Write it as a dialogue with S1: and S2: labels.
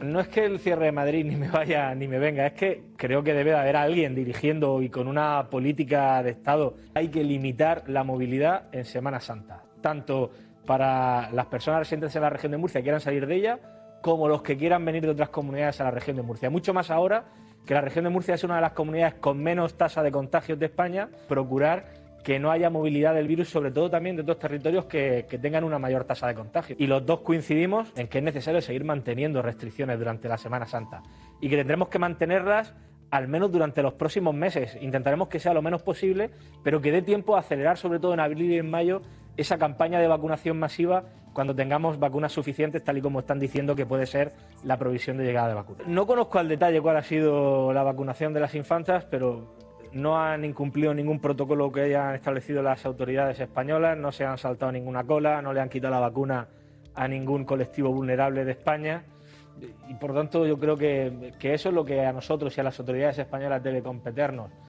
S1: No es que el cierre de Madrid ni me vaya ni me venga, es que creo que debe de haber alguien dirigiendo y con una política de Estado. Hay que limitar la movilidad en Semana Santa, tanto para las personas residentes en la región de Murcia que quieran salir de ella, como los que quieran venir de otras comunidades a la región de Murcia. Mucho más ahora que la región de Murcia es una de las comunidades con menos tasa de contagios de España, procurar que no haya movilidad del virus, sobre todo también de otros territorios que tengan una mayor tasa de contagio. Y los dos coincidimos en que es necesario seguir manteniendo restricciones durante la Semana Santa y que tendremos que mantenerlas al menos durante los próximos meses. Intentaremos que sea lo menos posible, pero que dé tiempo a acelerar, sobre todo en abril y en mayo, esa campaña de vacunación masiva cuando tengamos vacunas suficientes, tal y como están diciendo que puede ser la provisión de llegada de vacunas. No conozco al detalle cuál ha sido la vacunación de las infantas, pero no han incumplido ningún protocolo que hayan establecido las autoridades españolas, no se han saltado ninguna cola, no le han quitado la vacuna a ningún colectivo vulnerable de España y por tanto yo creo que eso es lo que a nosotros y a las autoridades españolas debe competernos.